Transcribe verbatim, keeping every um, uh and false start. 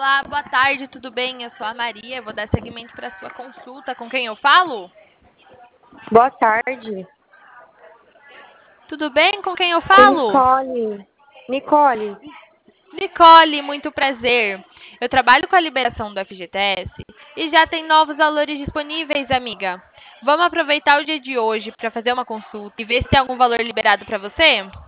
Olá, boa tarde, tudo bem? Eu sou a Maria, vou dar seguimento para a sua consulta. Com quem eu falo? Boa tarde. Tudo bem? Com quem eu É falo? Nicole. Nicole, Nicole, muito prazer. Eu trabalho com a liberação do F G T S e já tem novos valores disponíveis, amiga. Vamos aproveitar o dia de hoje para fazer uma consulta e ver se tem algum valor liberado para você?